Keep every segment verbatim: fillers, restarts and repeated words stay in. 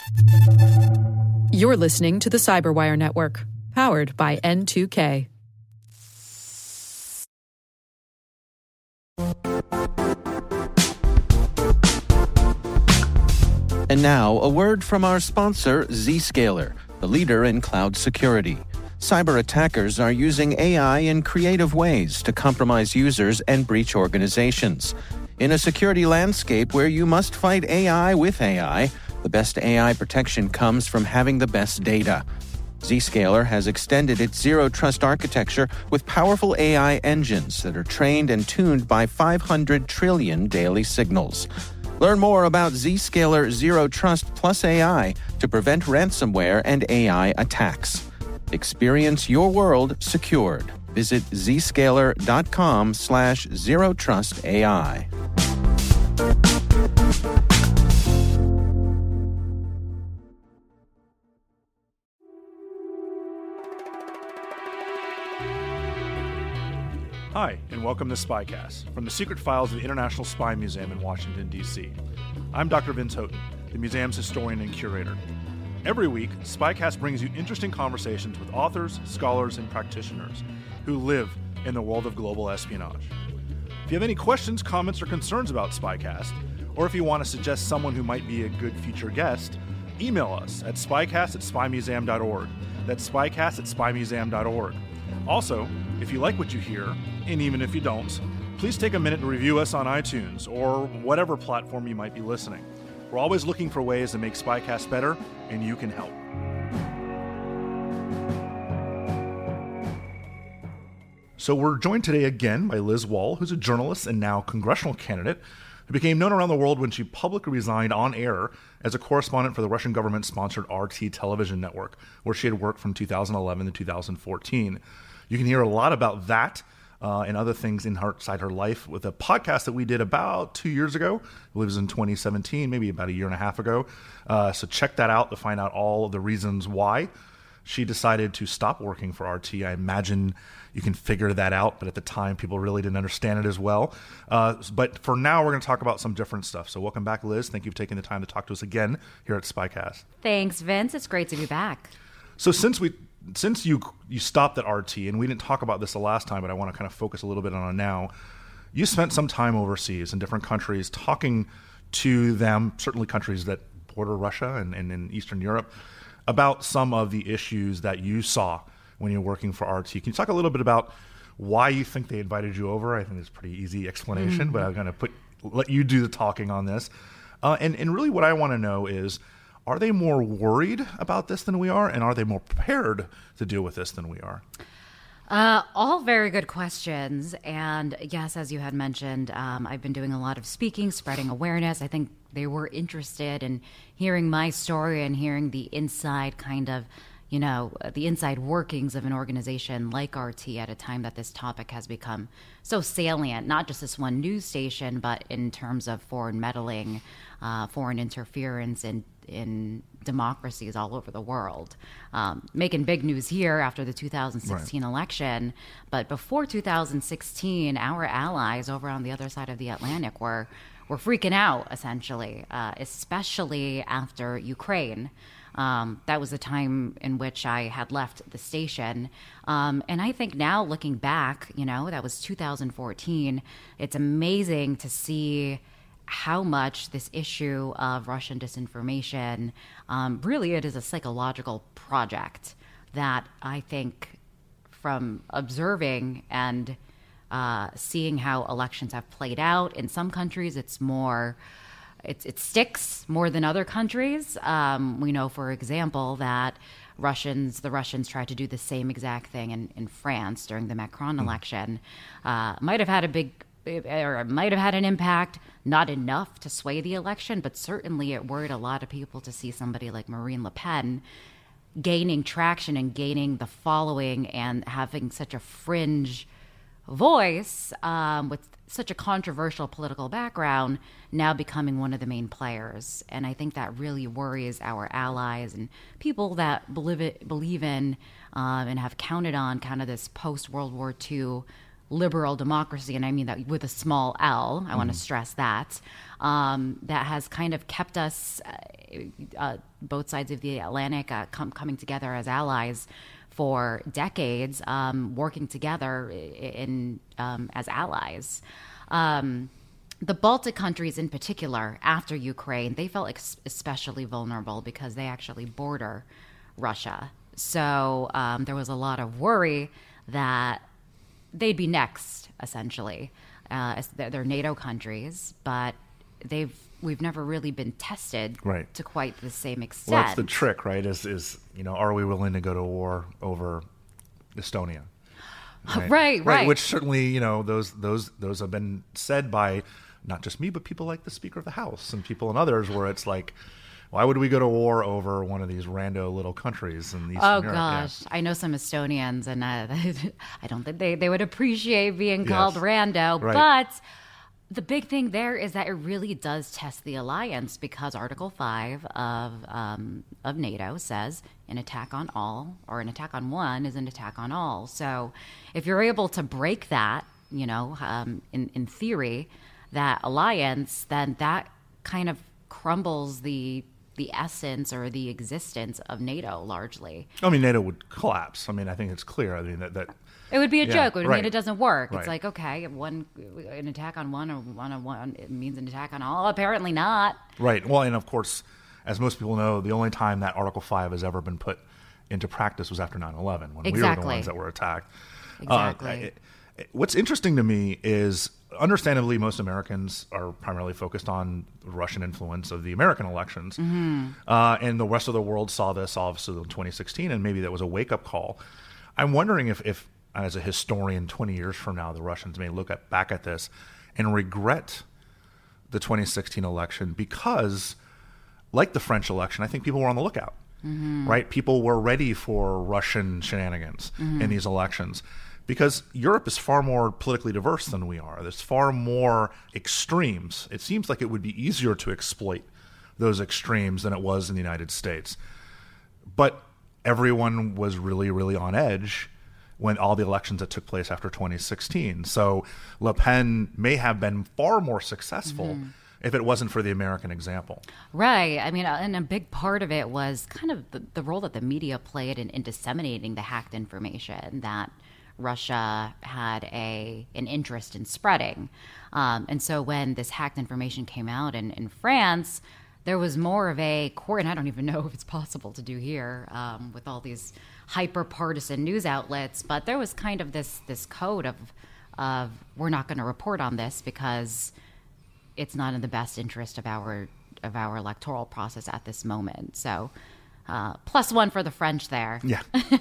You're listening to the Cyberwire Network, powered by N two K. And now, a word from our sponsor, Zscaler, the leader in cloud security. Cyber attackers are using A I in creative ways to compromise users and breach organizations. In a security landscape where you must fight A I with A I, the best A I protection comes from having the best data. Zscaler has extended its zero-trust architecture with powerful A I engines that are trained and tuned by five hundred trillion daily signals. Learn more about Zscaler Zero Trust Plus A I to prevent ransomware and A I attacks. Experience your world secured. Visit zscaler.com slash zero trust AI. Hi, and welcome to SpyCast, from the secret files of the International Spy Museum in Washington, D C I'm Doctor Vince Houghton, the museum's historian and curator. Every week, SpyCast brings you interesting conversations with authors, scholars, and practitioners who live in the world of global espionage. If you have any questions, comments, or concerns about SpyCast, or if you want to suggest someone who might be a good future guest, email us at spycast at spymuseum dot org. That's spycast at spymuseum dot org. Also, if you like what you hear, and even if you don't, please take a minute to review us on iTunes or whatever platform you might be listening. We're always looking for ways to make SpyCast better, and you can help. So we're joined today again by Liz Wall, who's a journalist and now congressional candidate who became known around the world when she publicly resigned on air as a correspondent for the Russian government-sponsored R T television network, where she had worked from two thousand eleven to two thousand fourteen. You can hear a lot about that uh, and other things inside her life with a podcast that we did about two years ago. It was in twenty seventeen, maybe about a year and a half ago. Uh, so check that out to find out all of the reasons why she decided to stop working for R T. I imagine you can figure that out, but at the time, people really didn't understand it as well. Uh, but for now, we're going to talk about some different stuff. So welcome back, Liz. Thank you for taking the time to talk to us again here at SpyCast. Thanks, Vince. It's great to be back. So since we since you you stopped at R T, and we didn't talk about this the last time, but I want to kind of focus a little bit on it now, you spent some time overseas in different countries talking to them, certainly countries that border Russia and, and in Eastern Europe, about some of the issues that you saw when you're working for R T. Can you talk a little bit about why you think they invited you over? I think it's a pretty easy explanation, mm-hmm. but I'm going to put let you do the talking on this. Uh, and, and really what I want to know is, are they more worried about this than we are, and are they more prepared to deal with this than we are? Uh, all very good questions. And yes, as you had mentioned, um, I've been doing a lot of speaking, spreading awareness. I think they were interested in hearing my story and hearing the inside kind of, you know, the inside workings of an organization like R T at a time that this topic has become so salient, not just this one news station, but in terms of foreign meddling, uh, foreign interference in, in democracies all over the world. Um, making big news here after the two thousand sixteen right. election. But before two thousand sixteen, our allies over on the other side of the Atlantic were, were freaking out, essentially, uh, especially after Ukraine. Um, that was the time in which I had left the station. Um, and I think now, looking back, you know, that was two thousand fourteen, it's amazing to see how much this issue of Russian disinformation, um, really it is a psychological project that I think from observing and uh, seeing how elections have played out, in some countries it's more... It, it sticks more than other countries. Um, we know, for example, that Russians, the Russians tried to do the same exact thing in, in France during the Macron election. Uh, might have had a big, or might have had an impact, not enough to sway the election, but certainly it worried a lot of people to see somebody like Marine Le Pen gaining traction and gaining the following and having such a fringe voice um, with such a controversial political background now becoming one of the main players. And I think that really worries our allies and people that believe it, believe in um, and have counted on kind of this post-World War Two liberal democracy, and I mean that with a small L, I mm-hmm. want to stress that, um, that has kind of kept us, uh, uh, both sides of the Atlantic, uh, com- coming together as allies for decades, um, working together in um, as allies. Um, the Baltic countries in particular, after Ukraine, they felt ex- especially vulnerable because they actually border Russia. So um, there was a lot of worry that they'd be next, essentially. Uh, they're NATO countries, but they've we've never really been tested right. to quite the same extent. Well, that's the trick, right? Is is you know, are we willing to go to war over Estonia? Right, right. right. right. Which certainly, you know, those those those have been said by not just me, but people like the Speaker of the House and people and others, where it's like, why would we go to war over one of these rando little countries in Eastern Oh, Europe? gosh. Yeah. I know some Estonians, and uh, I don't think they, they would appreciate being called yes. rando. Right. But the big thing there is that it really does test the alliance, because Article five of um, of NATO says an attack on all, or an attack on one is an attack on all. So if you're able to break that, you know, um, in, in theory, that alliance, then that kind of crumbles the the essence or the existence of NATO largely. I mean, NATO would collapse. I mean, I think it's clear. I mean, that... that it would be a yeah, joke. It would right. mean it doesn't work. Right. It's like, okay, one an attack on one or one on one, it means an attack on all. Apparently not. Right. Well, and of course, as most people know, the only time that Article five has ever been put into practice was after nine eleven, when exactly. we were the ones that were attacked. Exactly. Uh, it, it, what's interesting to me is, understandably, most Americans are primarily focused on the Russian influence of the American elections. Mm-hmm. Uh, and the rest of the world saw this, obviously, in twenty sixteen, and maybe that was a wake-up call. I'm wondering if, if, as a historian, twenty years from now, the Russians may look at, back at this and regret the twenty sixteen election, because, like the French election, I think people were on the lookout, mm-hmm. right? People were ready for Russian shenanigans mm-hmm. in these elections. Because Europe is far more politically diverse than we are. There's far more extremes. It seems like it would be easier to exploit those extremes than it was in the United States. But everyone was really, really on edge when all the elections that took place after twenty sixteen. So Le Pen may have been far more successful mm-hmm. if it wasn't for the American example. Right. I mean, and a big part of it was kind of the, the role that the media played in, in disseminating the hacked information that Russia had a an interest in spreading. Um, and so when this hacked information came out in, in France, there was more of a core, and I don't even know if it's possible to do here um, with all these hyper-partisan news outlets, but there was kind of this this code of, of we're not going to report on this because it's not in the best interest of our of our electoral process at this moment. So uh, plus one for the French there. Yeah.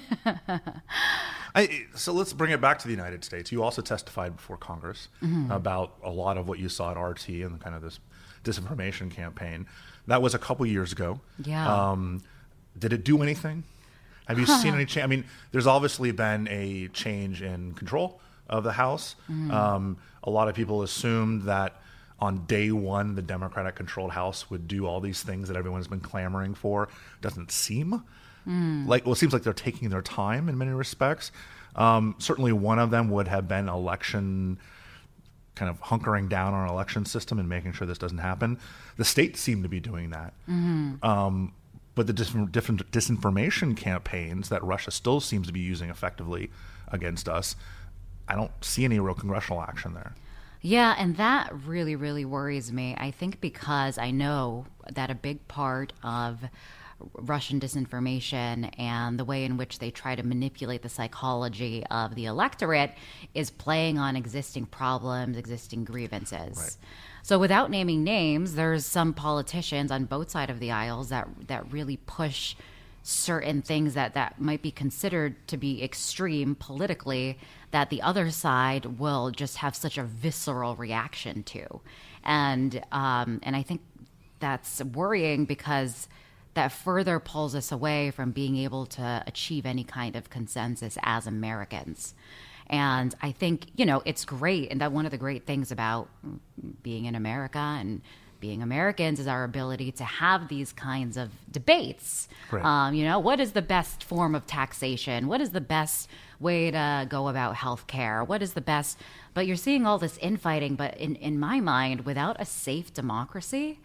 I, so let's bring it back to the United States. You also testified before Congress mm-hmm. about a lot of what you saw at R T and kind of this disinformation campaign. That was a couple years ago. Yeah. Um, did it do anything? Have you seen any change? I mean, there's obviously been a change in control of the House. Mm-hmm. Um, a lot of people assumed that on day one, the Democratic-controlled House would do all these things that everyone's been clamoring for. Doesn't seem mm. like, well, it seems like they're taking their time in many respects. Um, certainly one of them would have been election, kind of hunkering down on our election system and making sure this doesn't happen. The states seem to be doing that. Mm-hmm. Um, but the different, different disinformation campaigns that Russia still seems to be using effectively against us, I don't see any real congressional action there. Yeah, and that really, really worries me. I think because I know that a big part of Russian disinformation and the way in which they try to manipulate the psychology of the electorate is playing on existing problems, existing grievances. Right. So without naming names, there's some politicians on both sides of the aisles that that really push certain things that, that might be considered to be extreme politically that the other side will just have such a visceral reaction to. And um, and I think that's worrying because that further pulls us away from being able to achieve any kind of consensus as Americans. And I think, you know, it's great. And that one of the great things about being in America and being Americans is our ability to have these kinds of debates. Right. Um, you know, what is the best form of taxation? What is the best way to go about healthcare? What is the best? But you're seeing all this infighting. But in, in my mind, without a safe democracy,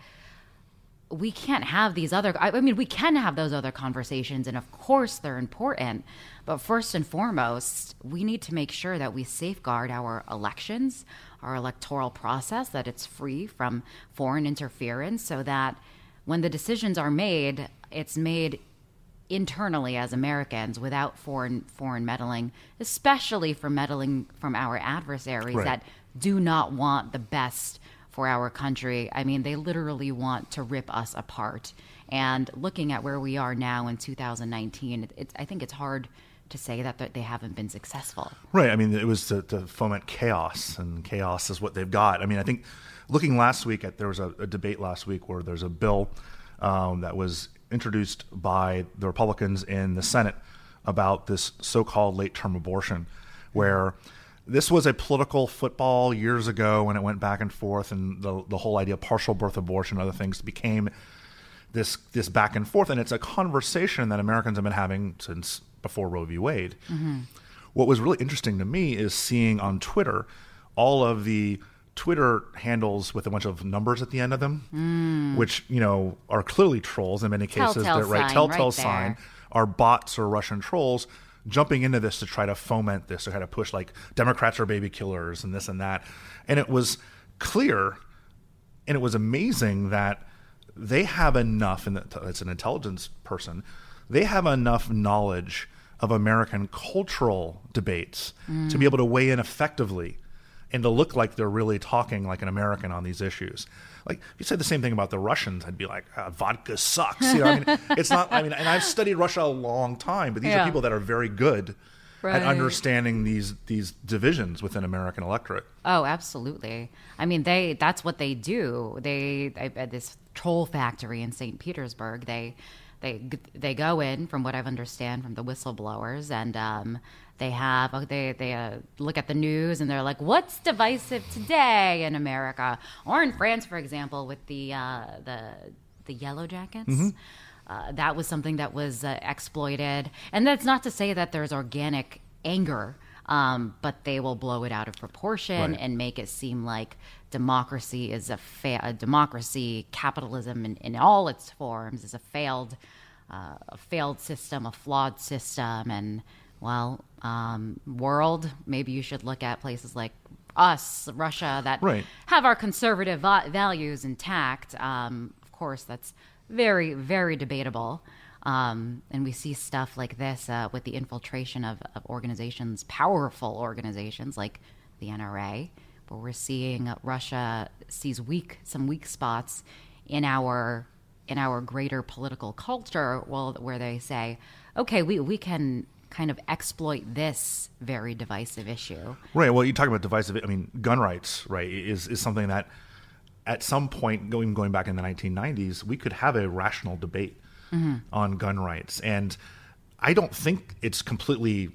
we can't have these other, I mean, we can have those other conversations, and of course they're important. But first and foremost, we need to make sure that we safeguard our elections, our electoral process, that it's free from foreign interference, so that when the decisions are made, it's made internally as Americans without foreign foreign meddling, especially from meddling from our adversaries Right. that do not want the best for our country. I mean, they literally want to rip us apart. And looking at where we are now in two thousand nineteen, it, it's, I think it's hard to say that they haven't been successful. Right. I mean, it was to, to foment chaos, and chaos is what they've got. I mean, I think looking last week at, there was a, a debate last week where there's a bill um, that was introduced by the Republicans in the Senate about this so-called late-term abortion, where this was a political football years ago when it went back and forth, and the the whole idea of partial birth abortion and other things became this this back and forth, and it's a conversation that Americans have been having since before Roe v. Wade. Mm-hmm. What was really interesting to me is seeing on Twitter all of the Twitter handles with a bunch of numbers at the end of them, mm. which, you know, are clearly trolls in many cases. Telltale They're right, sign telltale right sign there. Are bots or Russian trolls jumping into this to try to foment this, to try to push like Democrats are baby killers and this and that. And it was clear, and it was amazing that they have enough, and it's an intelligence person, they have enough knowledge of American cultural debates mm. to be able to weigh in effectively and to look like they're really talking like an American on these issues. Like, if you said the same thing about the Russians, I'd be like, ah, vodka sucks. You know, I mean, it's not, I mean, and I've studied Russia a long time, but these yeah. are people that are very good right. at understanding these these divisions within American electorate. Oh, absolutely. I mean, they that's what they do. They, I, at this troll factory in Saint Petersburg, they they they go in, from what I've understand from the whistleblowers, and um, they have they they uh, look at the news and they're like, what's divisive today in America, or in France, for example, with the uh, the the Yellow Jackets. Mm-hmm. Uh, that was something that was uh, exploited, and that's not to say that there's organic anger, um, but they will blow it out of proportion right. and make it seem like democracy is a, fa- a democracy, capitalism in, in all its forms is a failed, uh, a failed system, a flawed system, and well, um, world, maybe you should look at places like us, Russia, that right. have our conservative va- values intact. Um, of course, that's very, very debatable. Um, and we see stuff like this uh, with the infiltration of, of organizations, powerful organizations like the N R A, where we're seeing Russia sees weak, some weak spots in our in our greater political culture, well, where they say, okay, we, we can kind of exploit this very divisive issue. Right. Well, you talk about divisive, I mean, gun rights, right, is, is something that at some point, going going back in the nineteen nineties, we could have a rational debate mm-hmm. on gun rights. And I don't think it's completely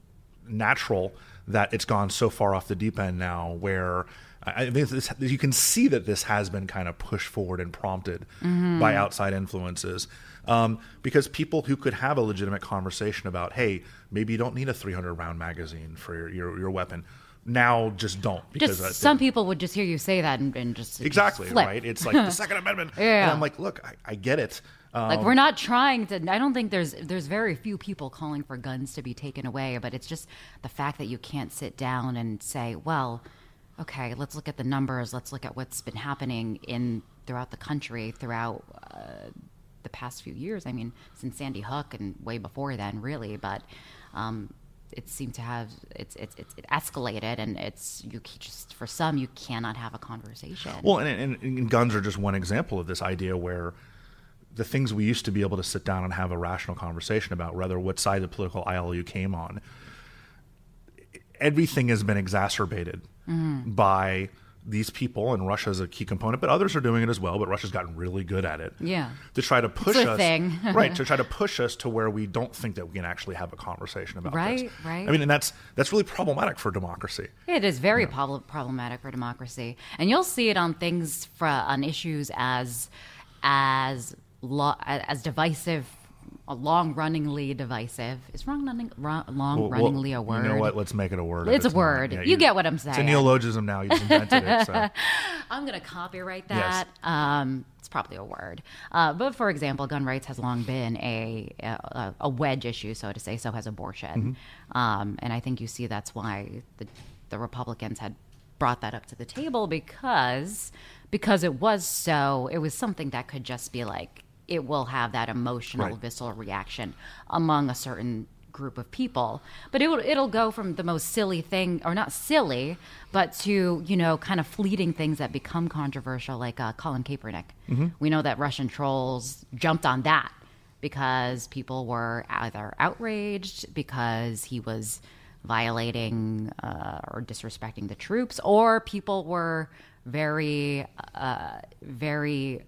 natural that it's gone so far off the deep end now, where I think this, you can see that this has been kind of pushed forward and prompted mm-hmm. by outside influences. Um, because people who could have a legitimate conversation about, hey, maybe you don't need a three hundred round magazine for your, your, your weapon, now just don't. Because just, some people would just hear you say that and, and just exactly just flip. Right. It's like the Second Amendment, yeah. and I'm like, look, I, I get it. Um, like, we're not trying to. I don't think there's there's very few people calling for guns to be taken away, but it's just the fact that you can't sit down and say, well, okay, let's look at the numbers. Let's look at what's been happening in throughout the country throughout uh, the past few years. I mean, since Sandy Hook and way before then, really, but. Um, It seemed to have it's it's it's it escalated, and it's you just for some you cannot have a conversation. Well, and, and, and guns are just one example of this idea where the things we used to be able to sit down and have a rational conversation about, whether what side of the political aisle you came on, everything has been exacerbated mm-hmm. by these people, and Russia is a key component, but others are doing it as well, but Russia's gotten really good at it. Yeah. To try to push it's a us. thing. Right, to try to push us to where we don't think that we can actually have a conversation about right, this. Right, right. I mean, and that's that's really problematic for democracy. It is very you know? prob- problematic for democracy. And you'll see it on things, for, on issues as, as, lo- as divisive, long-runningly divisive. Is long-running, long-runningly well, a word? You know what? Let's make it a word. It's a not. word. Yeah, you, you get what I'm saying. It's a neologism now. You've invented it. So. I'm going to copyright that. Yes. Um, it's probably a word. Uh, but for example, gun rights has long been a, a, a wedge issue, so to say. So has abortion. Mm-hmm. Um, and I think you see that's why the, the Republicans had brought that up to the table, because because it was so, it was something that could just be like, it will have that emotional, right. visceral reaction among a certain group of people. But it will, it'll go from the most silly thing, or not silly, but to, you know, kind of fleeting things that become controversial, like uh, Colin Kaepernick. Mm-hmm. We know that Russian trolls jumped on that because people were either outraged because he was violating uh, or disrespecting the troops, or people were very, uh, very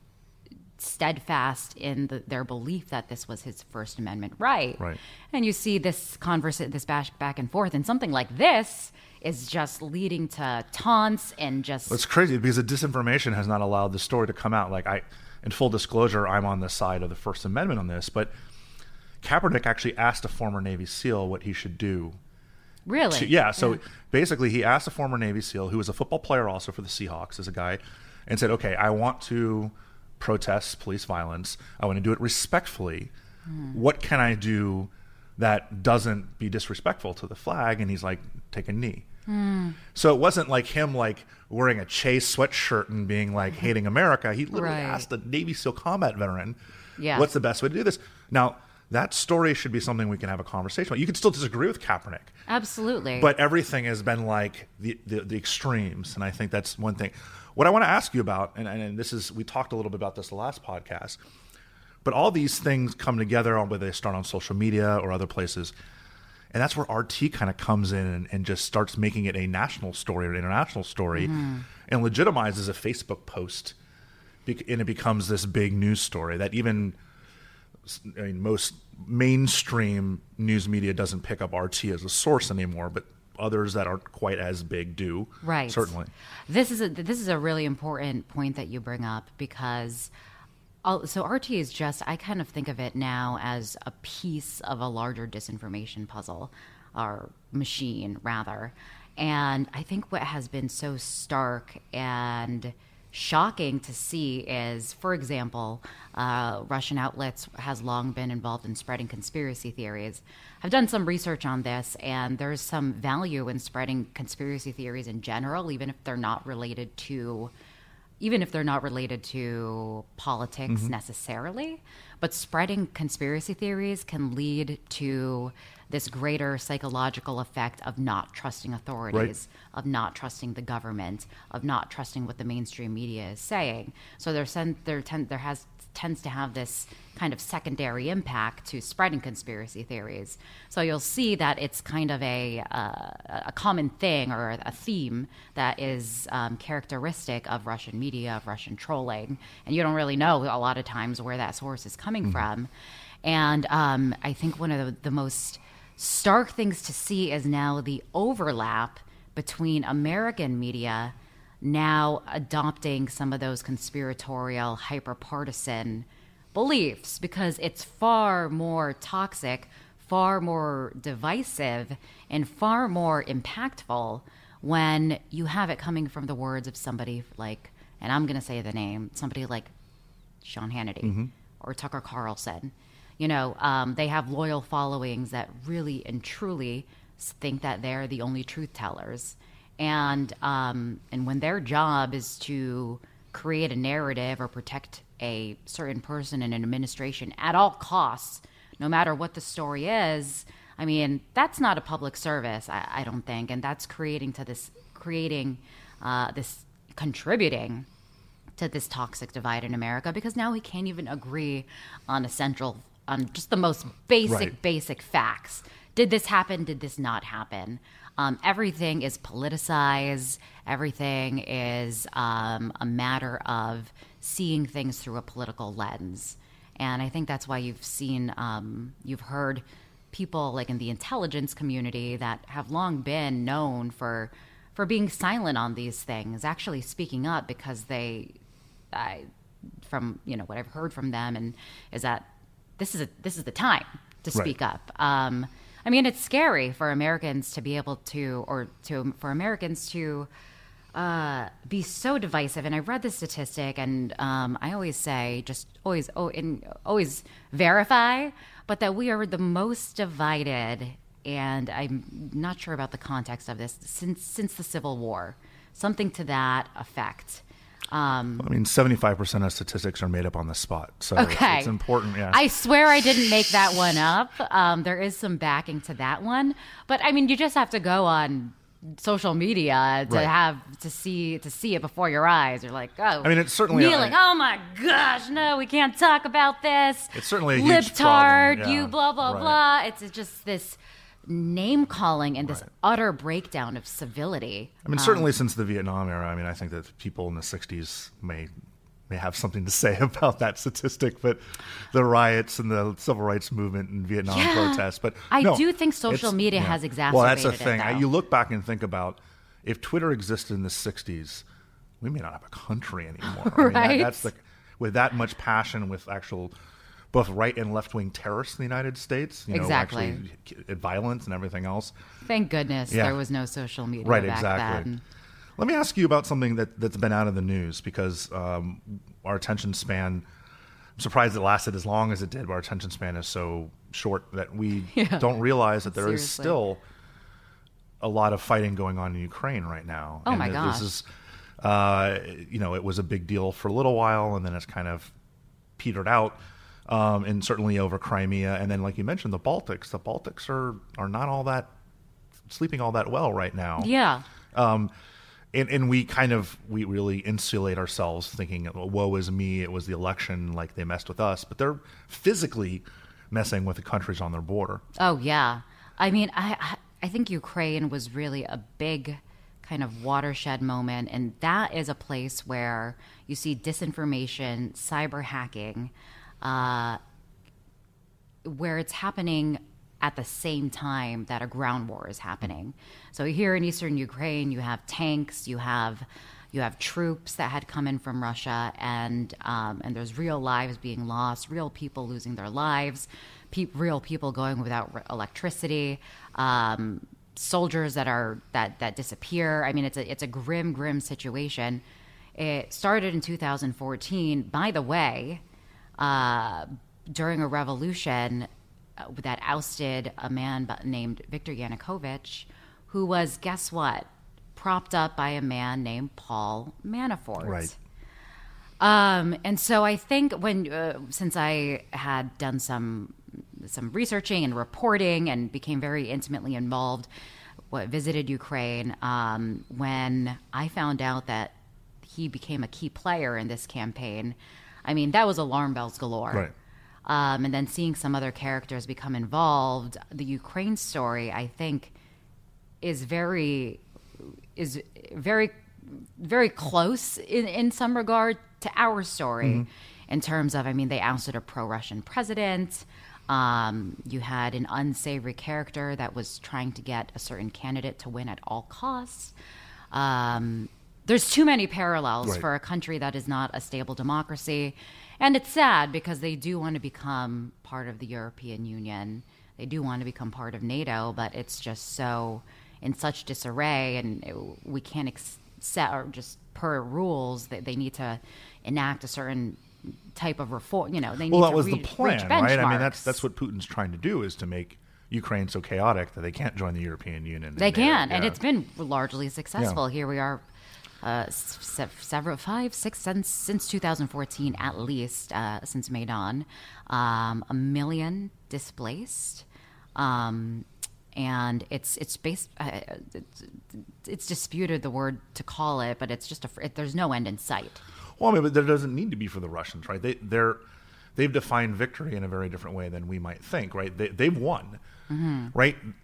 steadfast in the, their belief that this was his First Amendment right. Right. And you see this converse, this back, back and forth, and something like this is just leading to taunts and just... Well, it's crazy because the disinformation has not allowed the story to come out. Like, I, in full disclosure, I'm on the side of the First Amendment on this, but Kaepernick actually asked a former Navy SEAL what he should do. Really? To, yeah, so yeah. basically he asked a former Navy SEAL, who was a football player also for the Seahawks as a guy, and said, okay, I want to protest police violence. I want to do it respectfully. Mm. What can I do that doesn't be disrespectful to the flag? And he's like, take a knee. Mm. So it wasn't like him like wearing a Chase sweatshirt and being like hating America. He literally right. asked a Navy SEAL combat veteran, yeah. what's the best way to do this? Now, that story should be something we can have a conversation about. You can still disagree with Kaepernick. Absolutely. But everything has been like the, the, the extremes, and I think that's one thing. What I want to ask you about, and, and this is, we talked a little bit about this the last podcast, but all these things come together on whether they start on social media or other places, and that's where R T kind of comes in and, and just starts making it a national story or an international story, mm-hmm. and legitimizes a Facebook post, and it becomes this big news story that even... I mean, most mainstream news media doesn't pick up R T as a source anymore, but others that aren't quite as big do. Right. Certainly. This is a, this is a really important point that you bring up, because I'll, so R T is just, I kind of think of it now as a piece of a larger disinformation puzzle, or machine rather. And I think what has been so stark and shocking to see is, for example, uh, Russian outlets has long been involved in spreading conspiracy theories. I've done some research on this, and there's some value in spreading conspiracy theories in general, even if they're not related to, even if they're not related to politics mm-hmm. necessarily. But spreading conspiracy theories can lead to this greater psychological effect of not trusting authorities, right. of not trusting the government, of not trusting what the mainstream media is saying. So there, there, tend, there has tends to have this kind of secondary impact to spreading conspiracy theories. So you'll see that it's kind of a uh, a common thing, or a theme that is um, characteristic of Russian media, of Russian trolling, and you don't really know a lot of times where that source is coming mm-hmm. from. And um, I think one of the, the most stark things to see is now the overlap between American media now adopting some of those conspiratorial, hyper-partisan beliefs, because it's far more toxic, far more divisive, and far more impactful when you have it coming from the words of somebody like, and I'm going to say the name, somebody like Sean Hannity mm-hmm. or Tucker Carlson. You know, um, they have loyal followings that really and truly think that they're the only truth tellers. And um, and when their job is to create a narrative or protect a certain person in an administration at all costs, no matter what the story is, I mean, that's not a public service, I, I don't think. And that's creating to this, creating uh, this, contributing to this toxic divide in America, because now we can't even agree on essential, on just the most basic, right. basic facts. Did this happen? Did this not happen? Um, everything is politicized. Everything is um, a matter of seeing things through a political lens. And I think that's why you've seen, um, you've heard people like in the intelligence community that have long been known for for being silent on these things, actually speaking up because they, I, from you know what I've heard from them, and is that this is a, this is the time to speak right. up. Um, I mean, it's scary for Americans to be able to, or to for Americans to uh, be so divisive. And I read this statistic, and um, I always say, just always, oh, and always verify, but that we are the most divided. And I'm not sure about the context of this since since the Civil War, something to that effect. Um, I mean, seventy-five percent of statistics are made up on the spot, so okay. it's, it's important. Yeah, I swear I didn't make that one up. Um, there is some backing to that one, but I mean, you just have to go on social media to right. have to see to see it before your eyes. You're like, oh, I mean, it's certainly kneeling. A, oh my gosh, no, we can't talk about this. It's certainly a huge libtard. problem. Yeah. You blah blah right. blah. It's just this name calling and this right. utter breakdown of civility. I mean, um, certainly since the Vietnam era. I mean, I think that people in the sixties may may have something to say about that statistic, but the riots and the civil rights movement and Vietnam yeah, protests. But I no, do think social media yeah. has exacerbated Well, that's the thing. it, I, though. you look back and think about if Twitter existed in the sixties, we may not have a country anymore. I mean, right? that, that's the with that much passion, with actual both right and left wing terrorists in the United States, you know, exactly. actually violence and everything else. Thank goodness yeah. there was no social media right, back exactly. then. Let me ask you about something that, that's been out of the news because um, our attention span, I'm surprised it lasted as long as it did, but our attention span is so short that we yeah. don't realize that there Seriously. is still a lot of fighting going on in Ukraine right now. Oh and my gosh. This is, uh, you know, it was a big deal for a little while and then it's kind of petered out. Um, and certainly over Crimea. And then, like you mentioned, the Baltics. The Baltics are, are not all that, sleeping all that well right now. Yeah. Um, and, and we kind of, we really insulate ourselves thinking, woe is me, it was the election, like they messed with us. But they're physically messing with the countries on their border. Oh, yeah. I mean, I, I think Ukraine was really a big kind of watershed moment. And that is a place where you see disinformation, cyber hacking, Uh, where it's happening at the same time that a ground war is happening. So here in eastern Ukraine, you have tanks, you have you have troops that had come in from Russia, and um, and there's real lives being lost, real people losing their lives, pe- real people going without re- electricity, um, soldiers that are that that disappear. I mean, it's a it's a grim, grim situation. It started in two thousand fourteen. By the way. Uh, during a revolution uh, that ousted a man named Viktor Yanukovych, who was, guess what, propped up by a man named Paul Manafort. Right. Um, and so I think when, uh, since I had done some some researching and reporting and became very intimately involved, what, visited Ukraine, um, when I found out that he became a key player in this campaign, I mean, that was alarm bells galore. Right. Um, and then seeing some other characters become involved, the Ukraine story, I think, is very, is very, very close in, in some regard to our story, mm-hmm. in terms of, I mean, they ousted a pro-Russian president. Um, you had an unsavory character that was trying to get a certain candidate to win at all costs. Um, There's too many parallels right. for a country that is not a stable democracy. And it's sad because they do want to become part of the European Union. They do want to become part of NATO, but it's just so in such disarray, and it, we can't accept, or just per rules, that they need to enact a certain type of reform. You know, they need well, that to was re- the plan, reach right? I mean, benchmarks. that's that's what Putin's trying to do, is to make Ukraine so chaotic that they can't join the European Union. They can, yeah. and it's been largely successful. Yeah. Here we are. Uh, se- several, five, six, since, since two thousand fourteen at least, uh, since Maidan, um, a million displaced, um, and it's it's based. Uh, it's, it's disputed the word to call it, but it's just a. It, there's no end in sight. Well, I mean, but there doesn't need to be for the Russians, right? They they're they've defined victory in a very different way than we might think, right? They they've won, mm-hmm. right?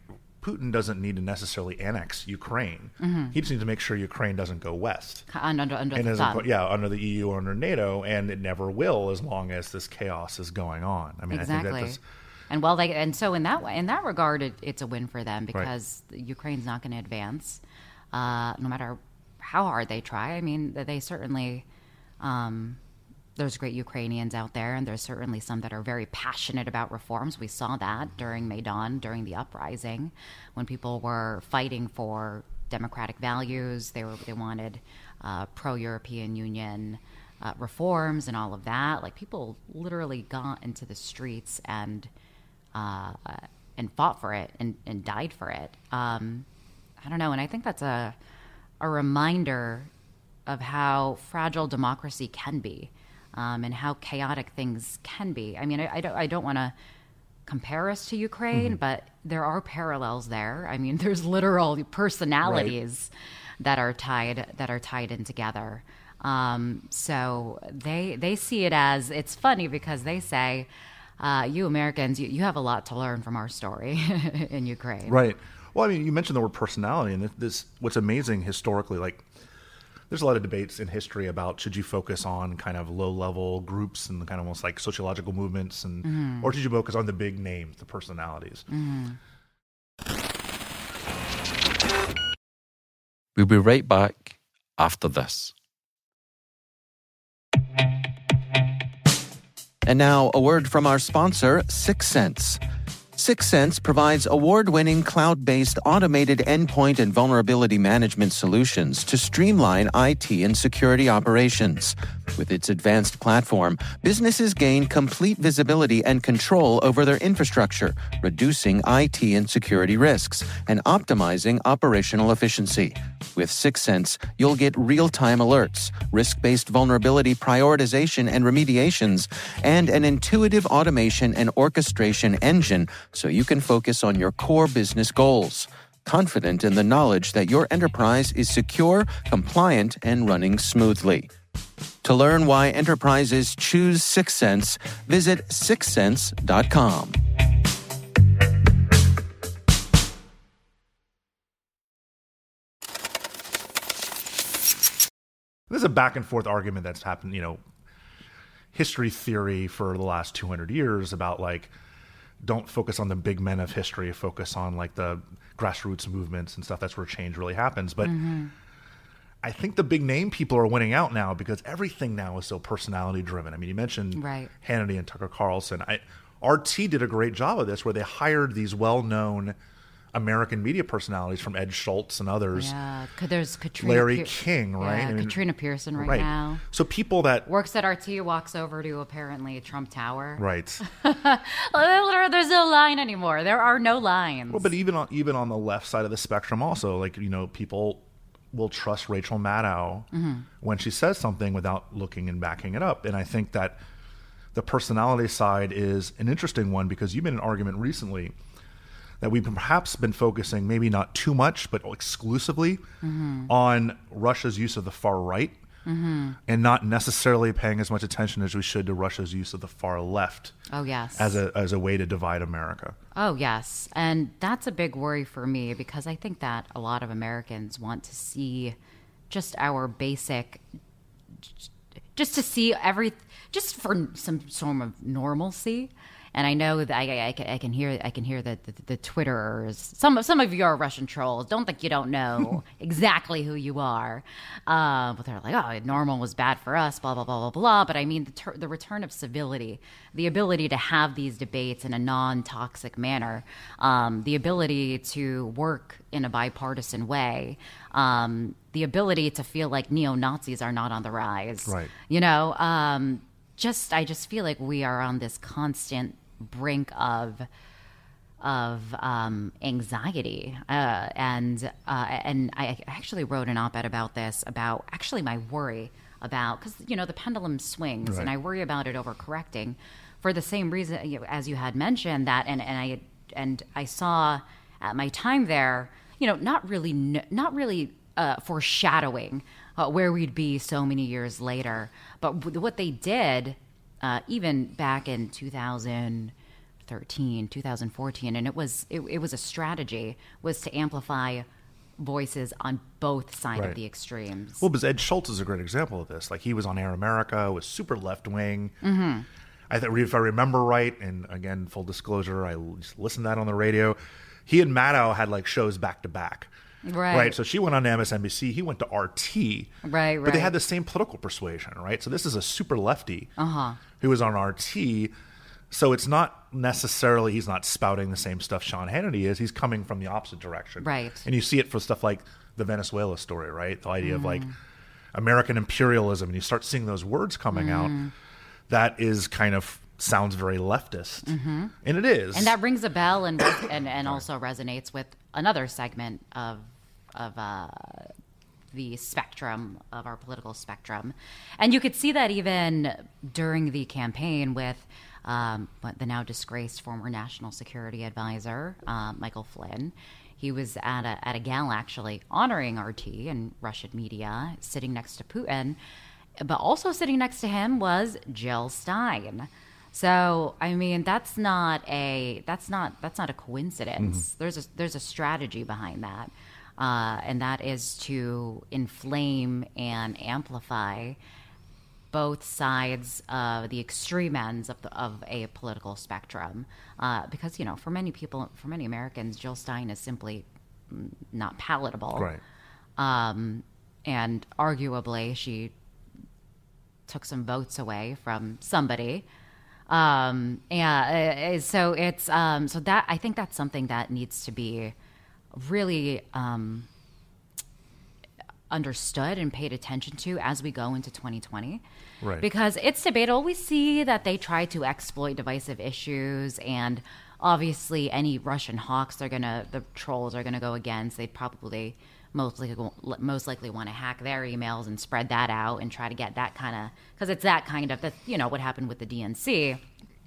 Putin doesn't need to necessarily annex Ukraine. Mm-hmm. He just needs to make sure Ukraine doesn't go west. Under, under and the thumb. Yeah, under the E U or under NATO, and it never will as long as this chaos is going on. I mean, exactly. I think that and well, they and so in that way, in that regard, it, it's a win for them because right. Ukraine's not going to advance, uh, no matter how hard they try. I mean, they certainly. Um, There's great Ukrainians out there, and there's certainly some that are very passionate about reforms. We saw that during Maidan, during the uprising, when people were fighting for democratic values. They were they wanted uh, pro-European Union uh, reforms and all of that. Like people literally got into the streets and uh, and fought for it and, and died for it. Um, I don't know, and I think that's a a reminder of how fragile democracy can be. Um, and how chaotic things can be. I mean, I, I don't, I don't want to compare us to Ukraine, mm-hmm. but there are parallels there. I mean, there's literal personalities right. that are tied that are tied in together. Um, so they they see it as it's funny because they say, uh, "You Americans, you, you have a lot to learn from our story in Ukraine." Right. Well, I mean, you mentioned the word personality, and this what's amazing historically, like. There's a lot of debates in history about should you focus on kind of low-level groups and kind of almost like sociological movements, and mm-hmm. or should you focus on the big names, the personalities? Mm-hmm. We'll be right back after this. And now a word from our sponsor, Six Sense. Six Sense provides award-winning cloud-based automated endpoint and vulnerability management solutions to streamline I T and security operations. With its advanced platform, businesses gain complete visibility and control over their infrastructure, reducing I T and security risks and optimizing operational efficiency. With Six Sense, you'll get real-time alerts, risk-based vulnerability prioritization and remediations, and an intuitive automation and orchestration engine so you can focus on your core business goals, confident in the knowledge that your enterprise is secure, compliant, and running smoothly. To learn why enterprises choose Six Sense, visit six sense dot com. This is a back and forth argument that's happened, you know, history theory for the last two hundred years about like, don't focus on the big men of history, focus on like the grassroots movements and stuff. That's where change really happens. But mm-hmm. I think the big name people are winning out now because everything now is so personality driven. I mean, you mentioned right. Hannity and Tucker Carlson. I, R T did a great job of this where they hired these well-known American media personalities from Ed Schultz and others. Yeah, there's Katrina Larry Pier- King, right? Yeah, I mean, Katrina Pearson right, right now. So people that works at R T, walks over to apparently Trump Tower. Right. There's no line anymore. There are no lines. Well, but even on even on the left side of the spectrum, also, like, you know, people will trust Rachel Maddow mm-hmm. when she says something without looking and backing it up. And I think that the personality side is an interesting one because you've made an argument recently that we've perhaps been focusing maybe not too much, but exclusively mm-hmm. on Russia's use of the far right mm-hmm. and not necessarily paying as much attention as we should to Russia's use of the far left. Oh, yes. As a, as a way to divide America. Oh, yes. And that's a big worry for me because I think that a lot of Americans want to see just our basic, just to see every, just for some sort of normalcy. And I know that I, I, I can hear I can hear the, the, the Twitterers. Some some of you are Russian trolls. Don't think you don't know exactly who you are. Uh, but they're like, oh, normal was bad for us, blah, blah, blah, blah, blah. But I mean, the, ter- the return of civility, the ability to have these debates in a non-toxic manner, um, the ability to work in a bipartisan way, um, the ability to feel like neo-Nazis are not on the rise. Right. You know, um, just I just feel like we are on this constant brink of of um, anxiety, uh, and uh, and I actually wrote an op-ed about this, about actually my worry about, because you know the pendulum swings, right. and I worry about it overcorrecting for the same reason as you had mentioned that, and and I and I saw at my time there, you know, not really not really uh, foreshadowing uh, where we'd be so many years later, but what they did. Uh, even back in two thousand thirteen, two thousand fourteen, and it was it, it was a strategy was to amplify voices on both sides Right. of the extremes. Well, because Ed Schultz is a great example of this. Like, he was on Air America, was super left wing. Mm-hmm. I think, if I remember right, and again, full disclosure, I listened to that on the radio. He and Maddow had like shows back to back. Right. Right. So she went on to M S N B C. He went to R T. Right, But they right. had the same political persuasion, right? So this is a super lefty Uh-huh. who was on R T. So it's not necessarily, he's not spouting the same stuff Sean Hannity is. He's coming from the opposite direction. Right. And you see it for stuff like the Venezuela story, right? The idea of like American imperialism. And you start seeing those words coming out. That is kind of sounds very leftist. And it is. And that rings a bell and res- and, and also resonates with another segment of of uh, the spectrum of our political spectrum, and you could see that even during the campaign with um, what the now disgraced former national security advisor uh, Michael Flynn. He was at a at a gala actually honoring R T and Russian media, sitting next to Putin, but also sitting next to him was Jill Stein. So I mean, that's not a that's not that's not a coincidence. Mm-hmm. There's a there's a strategy behind that, uh, and that is to inflame and amplify both sides of the extreme ends of the, of a political spectrum. Uh, because you know, for many people, for many Americans, Jill Stein is simply not palatable. Right. Um, and arguably, she took some votes away from somebody. Um, yeah, so it's, um, so that, I think that's something that needs to be really, um, understood and paid attention to as we go into twenty twenty. Right. Because it's debatable. We see that they try to exploit divisive issues, and obviously any Russian hawks they're gonna, the trolls are gonna go against. They'd probably most likely, most likely want to hack their emails and spread that out and try to get that kind of, because it's that kind of, that's, you know, what happened with the D N C.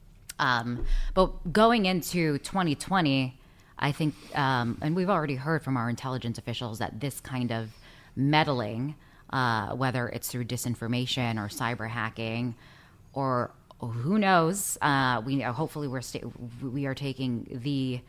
Um, but going into twenty twenty, I think, um, and we've already heard from our intelligence officials that this kind of meddling, uh, whether it's through disinformation or cyber hacking, or who knows, uh, we hopefully we're sta- we are taking the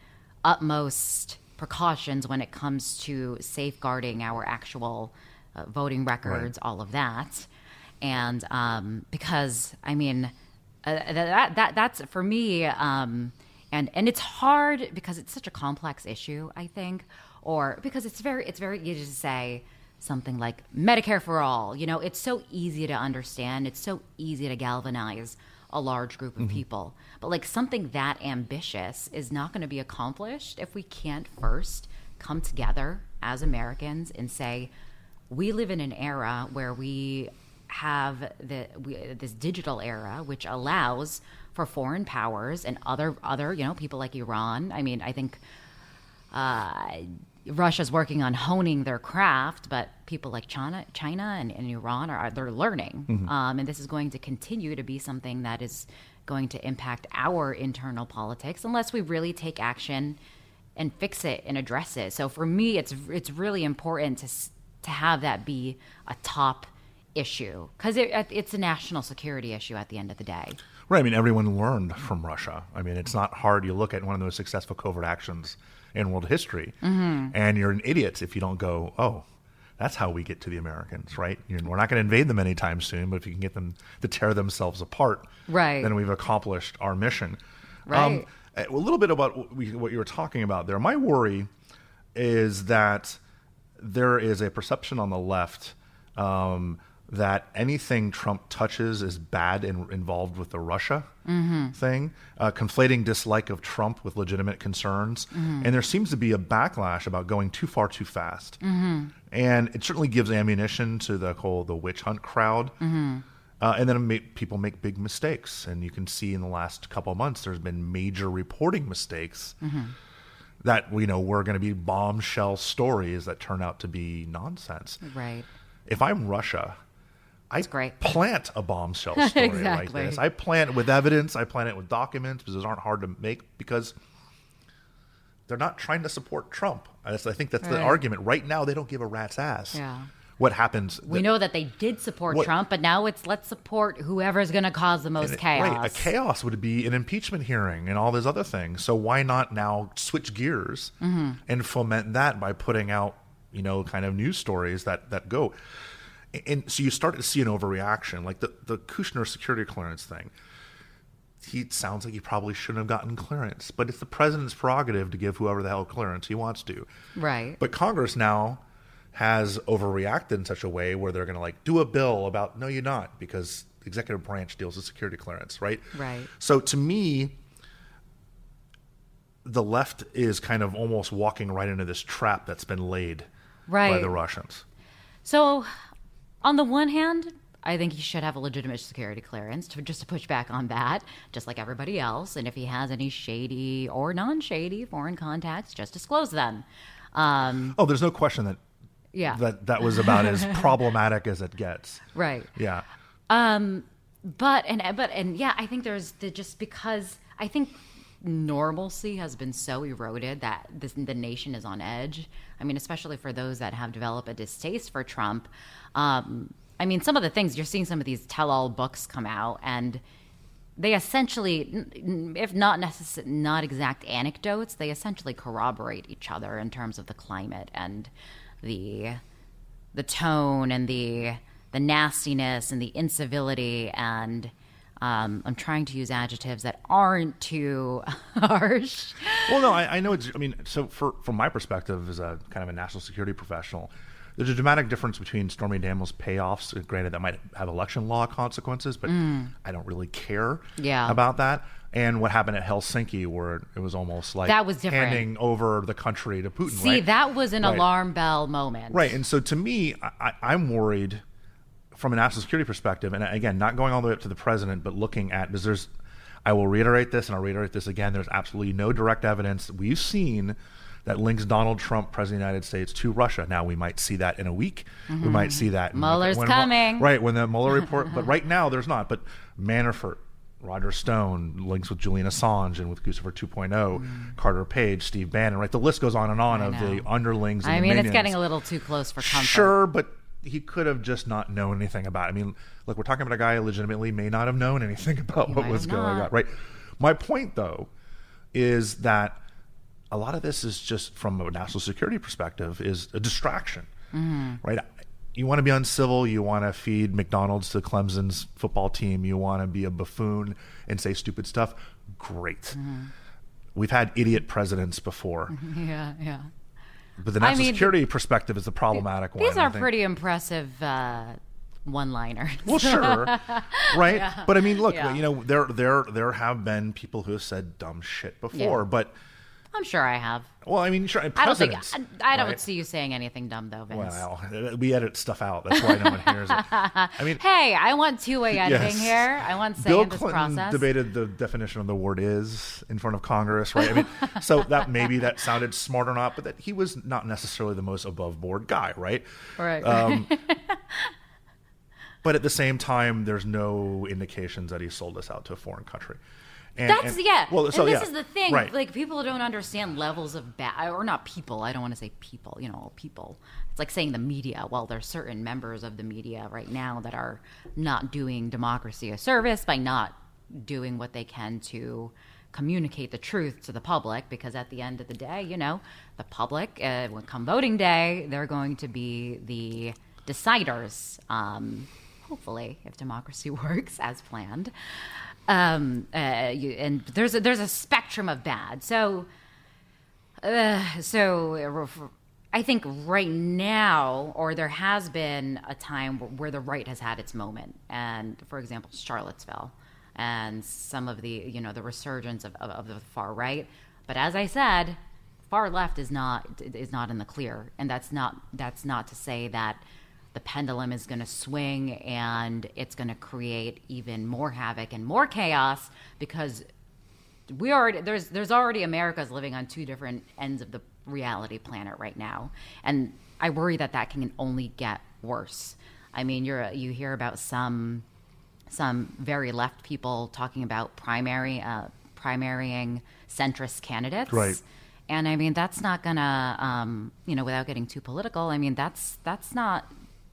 utmost precautions when it comes to safeguarding our actual uh, voting records, Right. all of that, and um, because I mean uh, that that that's for me, um, and and it's hard because it's such a complex issue, I think, or because it's very it's very easy to say something like Medicare for all. You know, it's so easy to understand. It's so easy to galvanize a large group of mm-hmm. people. But like something that ambitious is not going to be accomplished if we can't first come together as Americans and say, we live in an era where we have the we, this digital era, which allows for foreign powers and other other you know people like Iran. I mean, I think uh, Russia's working on honing their craft, but people like China, China and, and Iran are they're learning, mm-hmm. um, and this is going to continue to be something that is going to impact our internal politics unless we really take action and fix it and address it. So for me, it's it's really important to to have that be a top issue because it, it's a national security issue at the end of the day. Right. I mean, everyone learned from Russia. I mean, it's not hard. You look at one of the most successful covert actions in world history, mm-hmm. and you're an idiot if you don't go, oh, that's how we get to the Americans, right? You're, we're not going to invade them anytime soon, but if you can get them to tear themselves apart, right. then we've accomplished our mission. Right. Um, a little bit about what, we, what you were talking about there. My worry is that there is a perception on the left um, that anything Trump touches is bad and involved with the Russia mm-hmm. thing, uh, conflating dislike of Trump with legitimate concerns. Mm-hmm. And there seems to be a backlash about going too far too fast. Mm-hmm. And it certainly gives ammunition to the whole the witch hunt crowd. Mm-hmm. Uh, and then it make, people make big mistakes. And you can see in the last couple of months there's been major reporting mistakes mm-hmm. that you know were going to be bombshell stories that turn out to be nonsense. Right. If I'm Russia, I great. plant a bombshell story exactly. like this. I plant it with evidence. I plant it with documents because those aren't hard to make because they're not trying to support Trump. I think that's right. the argument. Right now, they don't give a rat's ass. Yeah. what happens. We know that they did support what, Trump, but now it's let's support whoever's going to cause the most it, chaos. Right, a chaos would be an impeachment hearing and all these other things. So why not now switch gears mm-hmm. and foment that by putting out, you know, kind of news stories that, that go. And so you start to see an overreaction, like the, the Kushner security clearance thing. He sounds like he probably shouldn't have gotten clearance, but it's the president's prerogative to give whoever the hell clearance he wants to. Right. But Congress now has overreacted in such a way where they're going to like do a bill about, no, you're not, because the executive branch deals with security clearance, right? Right. So to me, the left is kind of almost walking right into this trap that's been laid right. by the Russians. So on the one hand, I think he should have a legitimate security clearance to, just to push back on that, just like everybody else. And if he has any shady or non-shady foreign contacts, just disclose them. Um, oh, there's no question that yeah. that, that was about as problematic as it gets. Right. Yeah. Um, but, and, but, and yeah, I think there's the, just because I think normalcy has been so eroded that this, the nation is on edge. I mean, especially for those that have developed a distaste for Trump. Um, I mean, some of the things, you're seeing some of these tell-all books come out, and they essentially, if not necess- not exact anecdotes, they essentially corroborate each other in terms of the climate and the the tone and the the nastiness and the incivility. And um, I'm trying to use adjectives that aren't too harsh. Well, no, I, I know it's, I mean, so for, from my perspective as a kind of a national security professional, there's a dramatic difference between Stormy Daniels' payoffs. Granted, that might have election law consequences, but mm. I don't really care yeah. about that. And what happened at Helsinki, where it was almost like that was different. handing over the country to Putin. See, right? that was an right. alarm bell moment. Right. And so to me, I, I'm worried from a national security perspective. And again, not going all the way up to the president, but looking at, because there's, I will reiterate this and I'll reiterate this again, there's absolutely no direct evidence we've seen that links Donald Trump, President of the United States, to Russia. Now, we might see that in a week. Mm-hmm. We might see that. In Mueller's when, coming. Right, when the Mueller report. But right now, there's not. But Manafort, Roger Stone, links with Julian Assange and with Guccifer two point oh, mm. Carter Page, Steve Bannon, right? The list goes on and on I of know. the underlings and I the mean, minions. It's getting a little too close for comfort. Sure, but he could have just not known anything about it. I mean, look, we're talking about a guy who legitimately may not have known anything about he what was going not. on, right? My point, though, is that a lot of this is just from a national security perspective is a distraction, mm-hmm. right? You want to be uncivil. You want to feed McDonald's to Clemson's football team. You want to be a buffoon and say stupid stuff. Great. Mm-hmm. We've had idiot presidents before. Yeah, yeah. But the national I mean, security perspective is the problematic these one. These are pretty impressive uh, one-liners. Well, sure, right? Yeah. But I mean, look, yeah. you know, there there there have been people who have said dumb shit before, yeah. but I'm sure I have. Well, I mean, sure, I don't think I, I don't right? see you saying anything dumb though, Vince. Well, we edit stuff out. That's why no one hears it. I mean, hey, I want two-way editing yes. here. I want say Bill in this Clinton process. debated the definition of the word "is" in front of Congress, right? I mean, so that maybe that sounded smart or not, but that he was not necessarily the most above-board guy, right? Right. Um, but at the same time, there's no indications that he sold us out to a foreign country. And, That's and, yeah. Well, so, and this yeah, is the thing. right. Like people don't understand levels of bad, or not people. I don't want to say people. You know, people. It's like saying the media. Well, there's certain members of the media right now that are not doing democracy a service by not doing what they can to communicate the truth to the public. Because at the end of the day, you know, the public, uh, when come voting day, they're going to be the deciders. Um, hopefully, if democracy works as planned. Um, uh, you, and there's a, there's a spectrum of bad. So, uh, so I think right now, or there has been a time where the right has had its moment, and for example, Charlottesville, and some of the you know the resurgence of, of, of the far right. But as I said, far left is not is not in the clear, and that's not that's not to say that the pendulum is going to swing and it's going to create even more havoc and more chaos, because we already there's there's already America's living on two different ends of the reality planet right now, and I worry that that can only get worse. I mean, you're you hear about some some very left people talking about primary uh, primarying centrist candidates, right? And I mean, that's not gonna um, you know, without getting too political. I mean, that's that's not.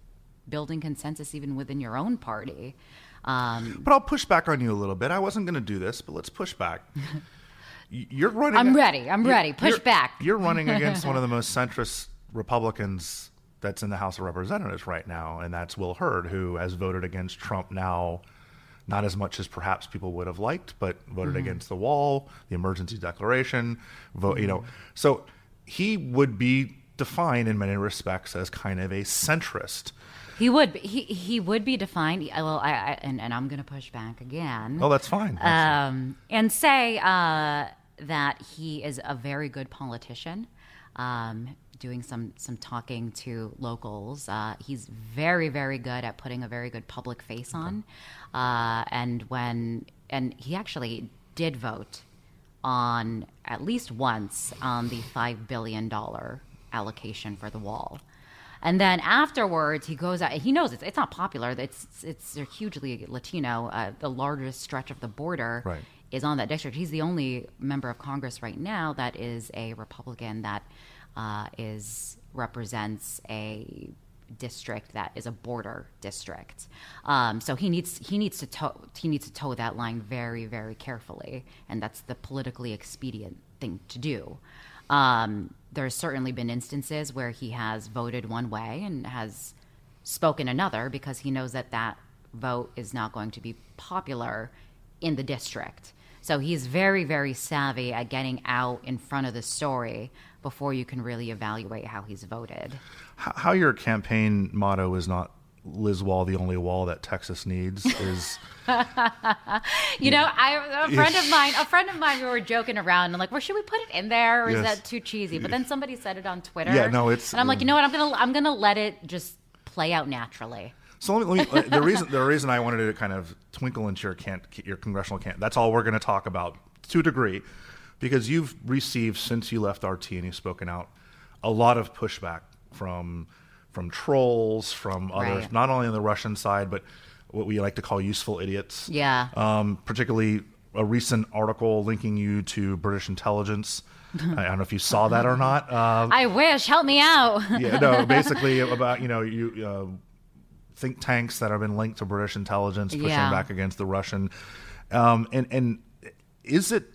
building consensus even within your own party. Um, but I'll push back on you a little bit. I wasn't going to do this, but let's push back. You're running. I'm ready. I'm ready. Push you're, back. You're running against one of the most centrist Republicans that's in the House of Representatives right now, and that's Will Hurd, who has voted against Trump now, not as much as perhaps people would have liked, but voted mm-hmm. against the wall, the emergency declaration, vote. Mm-hmm. You know, so he would be defined in many respects as kind of a centrist. He would be, he he would be defined. Well, I, I and, and I'm going to push back again. Oh, that's fine. That's um, and say uh, that he is a very good politician, um, doing some some talking to locals. Uh, he's very very good at putting a very good public face on, okay. uh, and when and he actually did vote on at least once on the five billion dollar allocation for the wall. And then afterwards, he goes out. He knows it's it's not popular. It's it's they're hugely Latino. Uh, the largest stretch of the border right. is on that district. He's the only member of Congress right now that is a Republican that uh, is represents a district that is a border district. Um, so he needs he needs to toe, he needs to toe that line very very carefully, and that's the politically expedient thing to do. Um, there's certainly been instances where he has voted one way and has spoken another because he knows that that vote is not going to be popular in the district. So he's very, very savvy at getting out in front of the story before you can really evaluate how he's voted. How your campaign motto is not Liz Wall, the only wall that Texas needs, is... you know, I, a friend of mine, a friend of mine, we were joking around and like, well, should we put it in there or is yes. that too cheesy? But then somebody said it on Twitter. Yeah, no, it's... And I'm like, you know what? I'm going to, I'm going to let it just play out naturally. So let me, let me the reason, the reason I wanted to kind of twinkle into your can, your congressional can, that's all we're going to talk about to a degree, because you've received, since you left R T and you've spoken out, a lot of pushback from from trolls, from others, right. not only on the Russian side, but what we like to call useful idiots. Yeah. Um, particularly a recent article linking you to British intelligence. I don't know if you saw that or not. Um, I wish. Help me out. yeah, no, basically about, you know, you uh, think tanks that have been linked to British intelligence pushing yeah. back against the Russian. Um, and, and is it,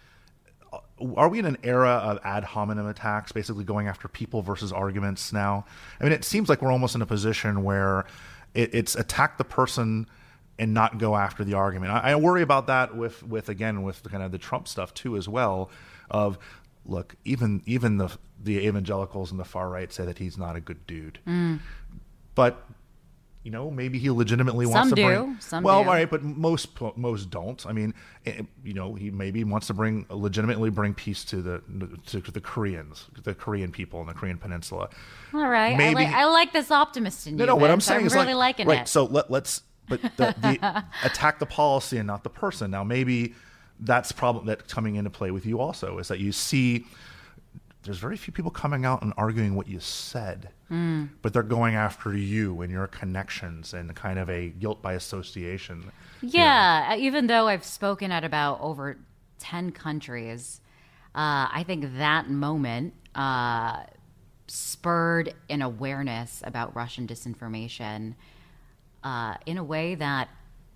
are we in an era of ad hominem attacks, basically going after people versus arguments now? I mean, it seems like we're almost in a position where it, it's attack the person and not go after the argument. I, I worry about that with, with again, with the, kind of the Trump stuff too as well. Of look, even even the the evangelicals and the far right say that he's not a good dude, mm. but. You know, maybe he legitimately wants Some to do. bring. Some well, do. all right, but most most don't. I mean, it, you know, he maybe wants to bring legitimately bring peace to the to the Koreans, the Korean people in the Korean Peninsula. All right, maybe, I, like, I like this optimist in no, you. No, no. What I'm Vince. saying I'm is really like, liking right. it. So let, let's, but the, the attack the policy and not the person. Now, maybe that's problem that's coming into play with you also is that you see. There's very few people coming out and arguing what you said, mm. but they're going after you and your connections and kind of a guilt by association. Yeah, you know. Even though I've spoken at about over ten countries, uh, I think that moment uh, spurred an awareness about Russian disinformation uh, in a way that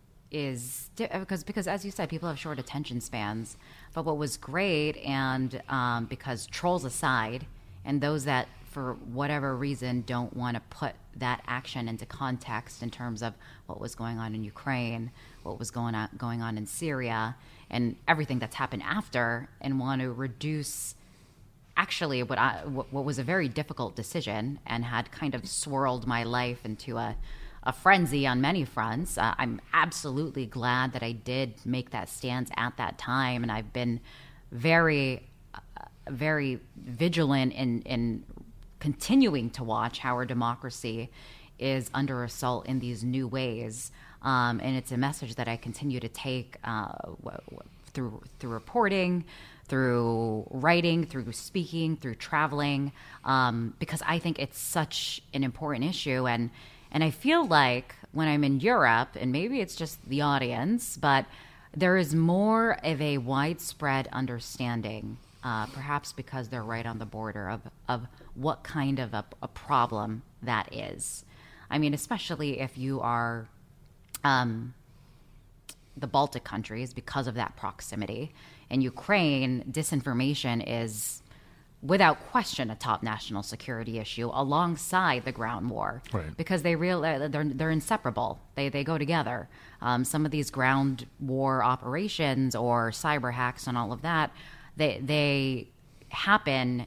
is because because as you said, people have short attention spans. But what was great, and um, because trolls aside, and those that for whatever reason don't want to put that action into context in terms of what was going on in Ukraine, what was going on going on in Syria, and everything that's happened after, and want to reduce actually what I what was a very difficult decision and had kind of swirled my life into a. a frenzy on many fronts. Uh, I'm absolutely glad that I did make that stance at that time, and I've been very, uh, very vigilant in, in continuing to watch how our democracy is under assault in these new ways. Um, and it's a message that I continue to take uh, w- w- through through reporting, through writing, through speaking, through traveling, um, because I think it's such an important issue. And And I feel like when I'm in Europe, and maybe it's just the audience, but there is more of a widespread understanding, uh, perhaps because they're right on the border of, of what kind of a, a problem that is. I mean, especially if you are um, the Baltic countries, because of that proximity. In Ukraine, disinformation is, without question, a top national security issue alongside the ground war, right. because they real they're they're inseparable. They they go together. Um, some of these ground war operations or cyber hacks and all of that, they they happen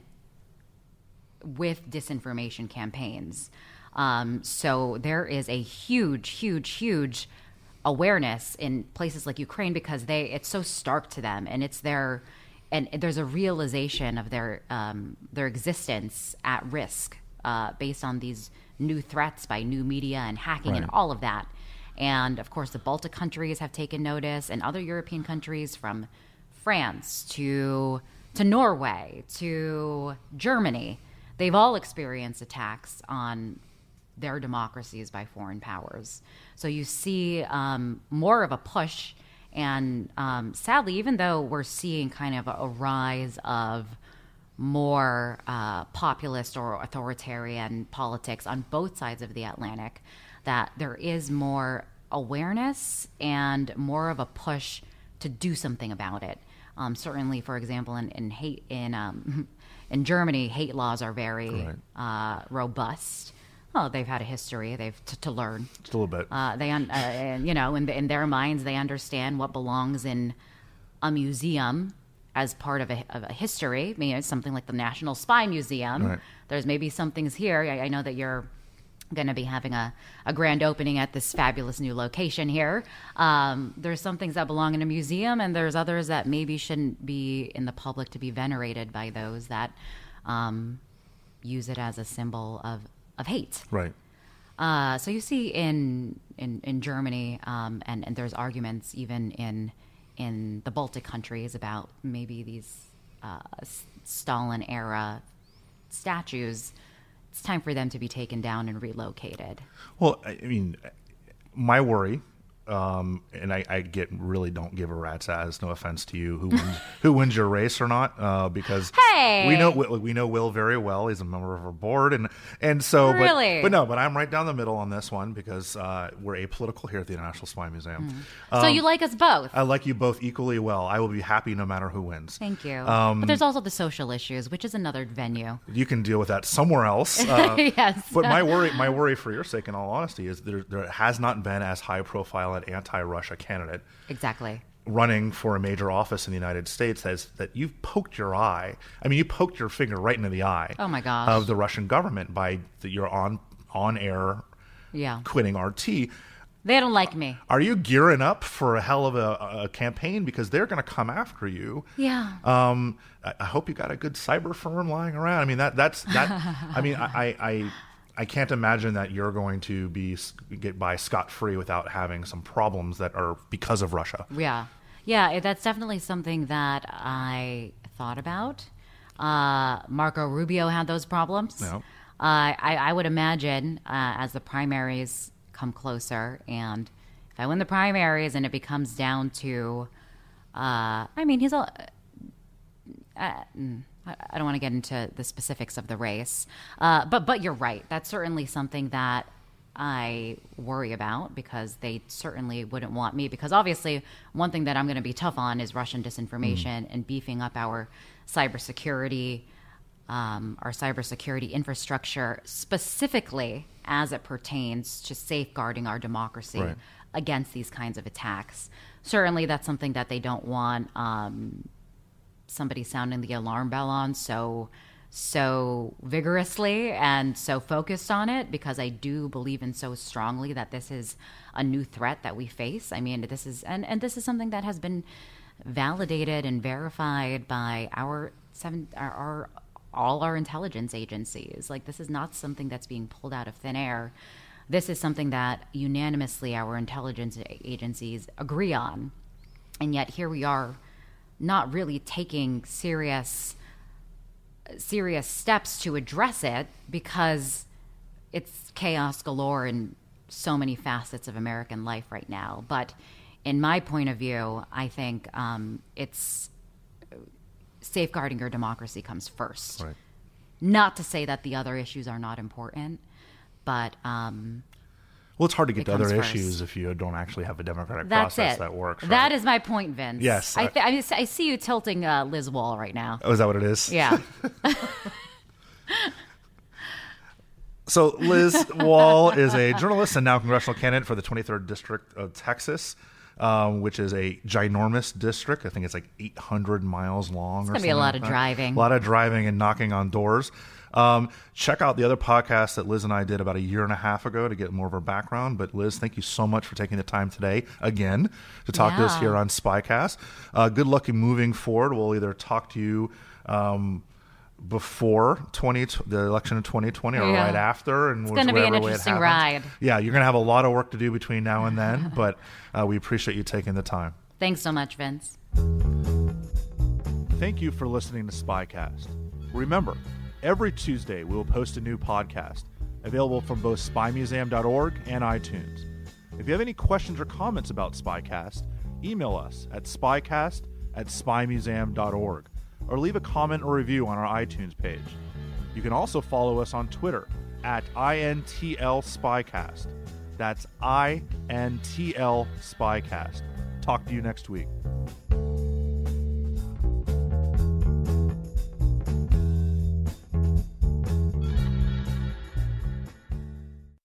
with disinformation campaigns. Um, so there is a huge, huge, huge awareness in places like Ukraine because they it's so stark to them, and it's their and there's a realization of their um, their existence at risk uh, based on these new threats by new media and hacking right. and all of that. And of course, the Baltic countries have taken notice, and other European countries, from France to to Norway to Germany, they've all experienced attacks on their democracies by foreign powers. So you see um, more of a push. And um, sadly, even though we're seeing kind of a, a rise of more uh, populist or authoritarian politics on both sides of the Atlantic, that there is more awareness and more of a push to do something about it. Um, certainly, for example, in in hate in um, in Germany, hate laws are very right. uh, robust. Well, they've had a history. They've t- to learn. Just a little bit. Uh, they, un- uh, and, you know, in, in their minds, they understand what belongs in a museum as part of a, of a history. I mean, it's something like the National Spy Museum. Right. There's maybe some things here. I, I know that you're going to be having a, a grand opening at this fabulous new location here. Um, there's some things that belong in a museum, and there's others that maybe shouldn't be in the public to be venerated by those that um, use it as a symbol of of hate. Right. Uh, so you see in in, in Germany, um, and, and there's arguments even in in the Baltic countries about maybe these uh, Stalin era statues. It's time for them to be taken down and relocated. Well, I mean, my worry, um, and I, I get really don't give a rat's ass. No offense to you, who wins, who wins your race or not, uh, because hey! we know we know Will very well. He's a member of our board, and and so really? but, but no, but I'm right down the middle on this one because uh, we're apolitical here at the International Spy Museum. Mm. So um, you like us both? I like you both equally well. I will be happy no matter who wins. Thank you. Um, but there's also the social issues, which is another venue. You can deal with that somewhere else. Uh, yes. But my worry, my worry, for your sake, in all honesty, is there there has not been as high profile an anti-Russia candidate exactly running for a major office in the United States as that you've poked your eye. I mean, you poked your finger right into the eye. Oh my gosh. Of the Russian government by the, your on on air, yeah, quitting R T. They don't like me. Are you gearing up for a hell of a, a campaign because they're going to come after you? Yeah. Um, I, I hope you got a good cyber firm lying around. I mean, that that's that. I mean, I. I I can't imagine that you're going to be get by scot-free without having some problems that are because of Russia. Yeah. Yeah, that's definitely something that I thought about. Uh, Marco Rubio had those problems. No. Uh, I, I would imagine uh, as the primaries come closer, and if I win the primaries and it becomes down to, uh, I mean, he's a... Uh, I don't want to get into the specifics of the race, uh, but but you're right. That's certainly something that I worry about because they certainly wouldn't want me. Because obviously, one thing that I'm going to be tough on is Russian disinformation mm. and beefing up our cybersecurity, um, our cybersecurity infrastructure, specifically as it pertains to safeguarding our democracy right. against these kinds of attacks. Certainly, that's something that they don't want. Um, somebody sounding the alarm bell on so so vigorously and so focused on it, because I do believe in so strongly that this is a new threat that we face. I mean, this is and, and this is something that has been validated and verified by our seven our, our all our intelligence agencies. Like, this is not something that's being pulled out of thin air. This is something that unanimously our intelligence agencies agree on. And yet here we are, not really taking serious serious steps to address it because it's chaos galore in so many facets of American life right now. But in my point of view, I think um, it's safeguarding your democracy comes first. Right. Not to say that the other issues are not important, but um, Well, it's hard to get it to other comes first. issues if you don't actually have a democratic That's process it. that works. Right? That is my point, Vince. Yes, I, I- th- I, mean, I see you tilting uh, Liz Wall right now. Oh, is that what it is? Yeah. So Liz Wall is a journalist and now congressional candidate for the twenty-third District of Texas, um, which is a ginormous district. I think it's like eight hundred miles long. It's going to be a lot of driving. A lot of driving and knocking on doors. Um, check out the other podcast that Liz and I did about a year and a half ago to get more of her background. But Liz, thank you so much for taking the time today again to talk yeah. to us here on Spycast. Uh, good luck in moving forward. We'll either talk to you um, before twenty the election of twenty twenty or yeah. right after, and it's going to be an interesting ride. Yeah, you're going to have a lot of work to do between now and then, but uh, we appreciate you taking the time. Thanks so much, Vince. Thank you for listening to Spycast. Remember, every Tuesday we will post a new podcast available from both spy museum dot org and iTunes. If you have any questions or comments about Spycast, email us at spycast at spy museum dot org. or leave a comment or review on our iTunes page. You can also follow us on Twitter at I N T L Spycast. That's I N T L Spycast. Talk to you next week.